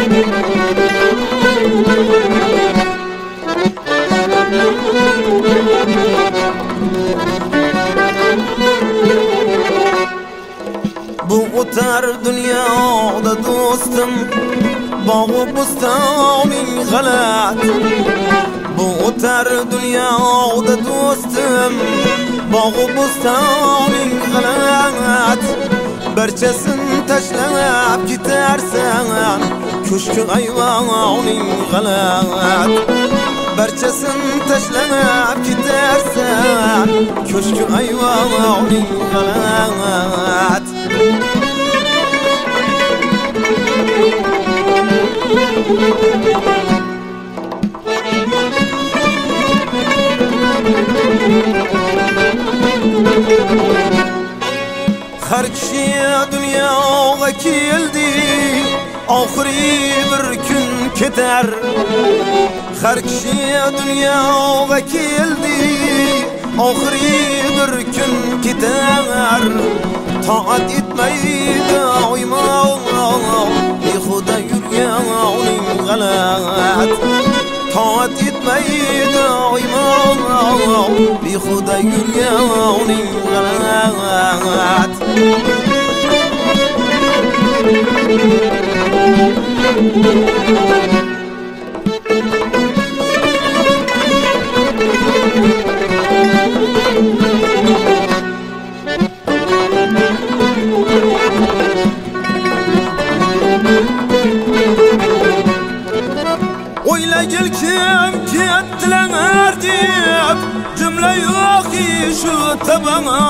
Bu o'tar dunyoda do'stim bog'u bustoning g'alat. Bu o'tar dunyoda do'stim bog'u bustoning g'alat. Barchasin tashlab ketarsan ko'shki ayvoning g'alat. Barchasin tashlab ketarsan ko'shki ayvoning g'alat. Har kishi dunyoga keldi, oxiri bir kun ketar. Har kishi dunyoga keldi, oxiri bir kun ketar. Taat etmaydi oyma behuda yurganing g'alat. Taat etmaydi oyma behuda yurganing g'alat. O'ylagil kim ketdilar deb jumla yo'q shu tabana.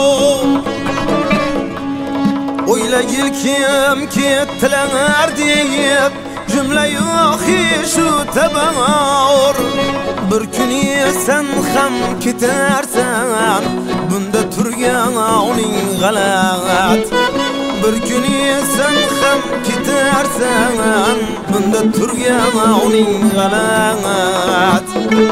O'ylagil kim ketdilar deb jumla yo'q shu tabana. Bir kun sen ham ketarsan bunda turganing g'alat. Bir kun sen ham ketarsan bunda turganing g'alat.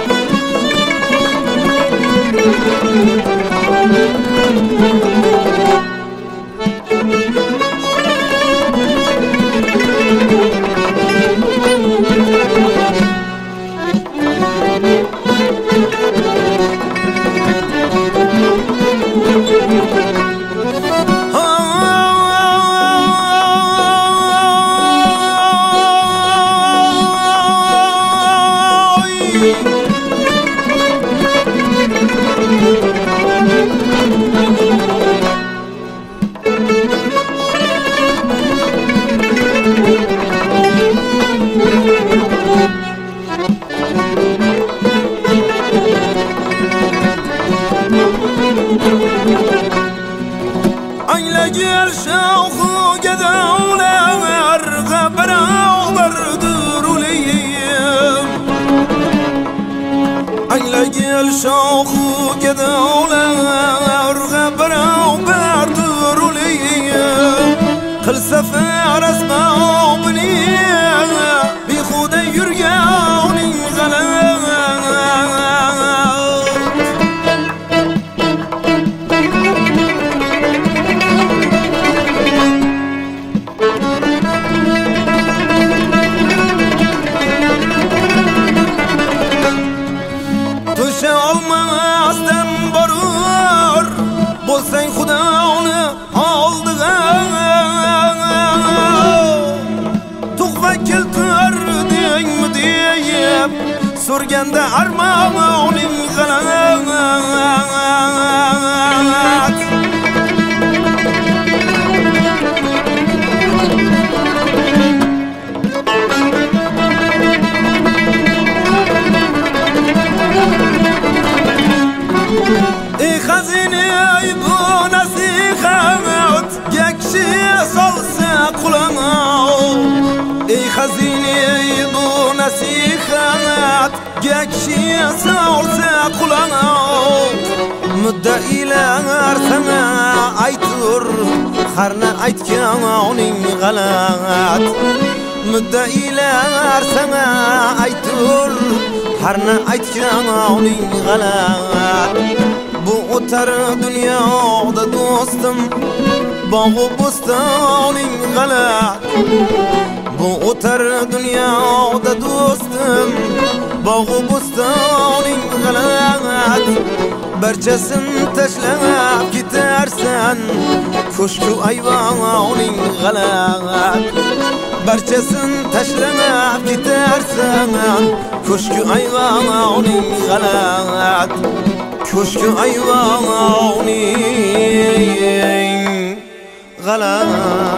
Aylagil şavqu gedavlar beraberdir uliyim. Aylagil şavqu gedavlar beraberdir uliyim. Qilsa faras ma'buni behuda yurganing g'alat. Tusha olmasdan borur bo'lsang Xudoni oldiga. Tuhfa keltirdingmi deyib so'rganda armoning g'alat. Ey xazine bu nasihat yakshi solsa qulama. Ey xazine bu nasihat yakshi solsa qulama. Muddailar sana aytur harna aytganing g'alat. Muddailar sana aytur harna aytganing g'alat. Bu o'tar dunyoda do'stim bog'u bustoning g'alat. Bu otar dünyada dostum, bağı bostaning galat. Barchasin tashlab ketarsan, ko'shku ayvoning galat. Barchasin tashlab ketarsan, ko'shku ayvoning galat. Ko'shku ayvoning galat.